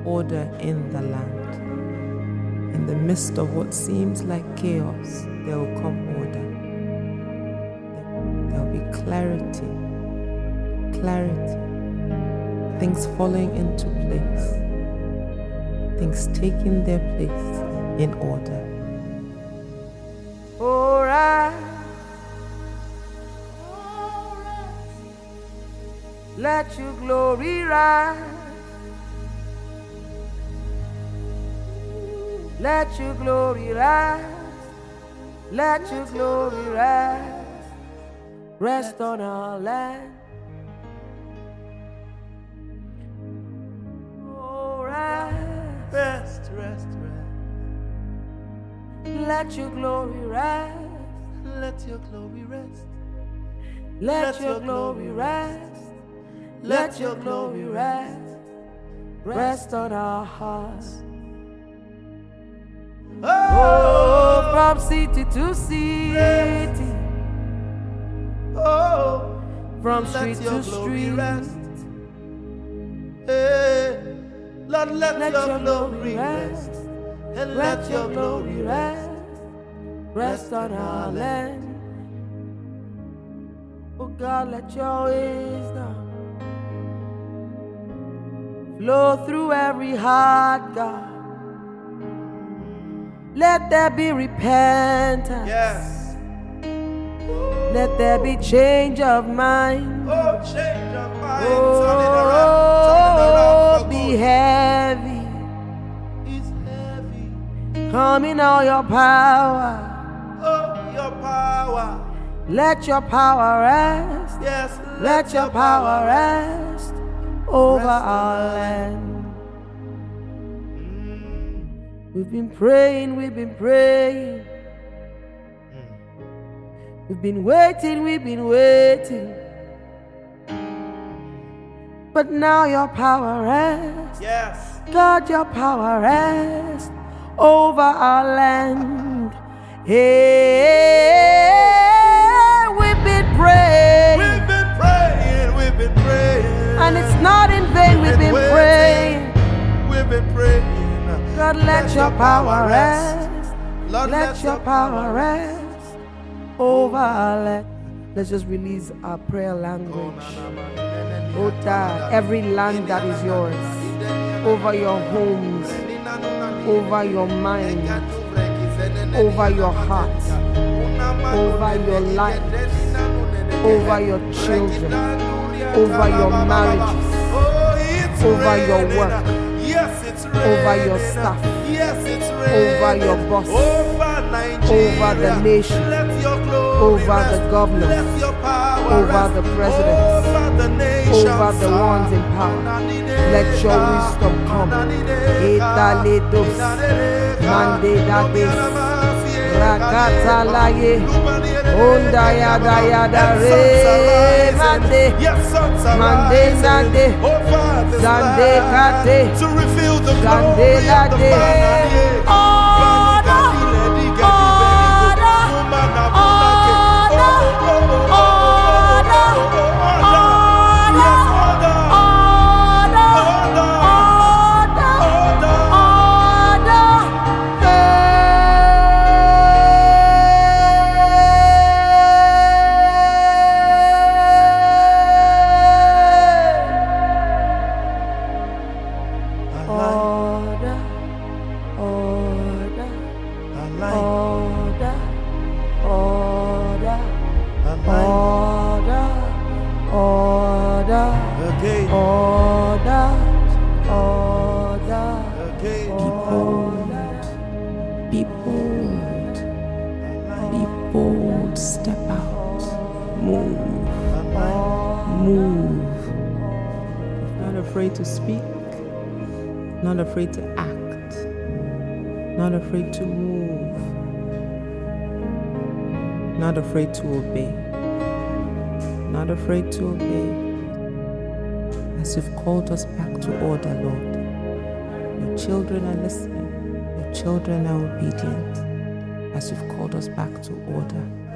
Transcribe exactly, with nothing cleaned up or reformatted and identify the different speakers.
Speaker 1: order in the land. In the midst of what seems like chaos, there will come order. There will be clarity, clarity, things falling into place, things taking their place in order.
Speaker 2: All right. Let your glory rise. Let your glory rise. Let your glory rise. Rest on our land. Oh, rise.
Speaker 3: Rest, rest, rest.
Speaker 2: Let your glory rise.
Speaker 3: Let your glory rest.
Speaker 2: Let your glory rise. Let your glory rest. Rest on our hearts. Oh, from city to city.
Speaker 3: Oh,
Speaker 2: from street to street.
Speaker 3: Rest. Hey, Lord, let,
Speaker 2: let
Speaker 3: your,
Speaker 2: your
Speaker 3: glory
Speaker 2: rest.
Speaker 3: rest. And
Speaker 2: let,
Speaker 3: let
Speaker 2: your glory rest. Rest on our land. Oh God, let your wisdom flow through every heart, God. Let there be repentance.
Speaker 3: Yes.
Speaker 2: Let there be change of mind.
Speaker 3: Oh, change of mind.
Speaker 2: Oh,
Speaker 3: turn it around. Turn it around for
Speaker 2: be
Speaker 3: good.
Speaker 2: heavy.
Speaker 3: It's heavy.
Speaker 2: Come in all your power.
Speaker 3: Oh, your power.
Speaker 2: Let your power rest.
Speaker 3: Yes.
Speaker 2: Let, let your power rest over rest our land. We've been praying, we've been praying. Mm. We've been waiting, we've been waiting. But now your power rests.
Speaker 3: Yes.
Speaker 2: God, your power rests over our land. Hey, we've been praying.
Speaker 3: We've been praying, we've been praying.
Speaker 2: And it's not in vain, we've, we've been, been praying.
Speaker 3: We've been praying.
Speaker 2: God, let, let your power rest. rest. Lord, let, let your power rest. rest over our land. Let's just release our prayer language. Oh, God, every land that is yours, over your homes, over your mind, over your heart, over your life, over your children, over your marriages, over your work.
Speaker 3: Yes, it's
Speaker 2: over your staff,
Speaker 3: yes, it's
Speaker 2: over your boss,
Speaker 3: over Nigeria,
Speaker 2: over the nation,
Speaker 3: let your glory
Speaker 2: over
Speaker 3: rest.
Speaker 2: the governors,
Speaker 3: let your power
Speaker 2: over
Speaker 3: rest.
Speaker 2: the presidents,
Speaker 3: over the nations,
Speaker 2: over the ones in power. Let your wisdom come. Italedos, mandedades, rakatalaye, ondayadayadare, mande, mande, mande, zande kate,
Speaker 3: to reveal the
Speaker 2: glory of the
Speaker 1: Be bold. Be bold. Step out. Move. Move. Not afraid to speak. Not afraid to act. Not afraid to move. Not afraid to obey. Not afraid to obey. As you've called us back to order, Lord. Your children are listening. Your children are obedient. As you've called us back to order.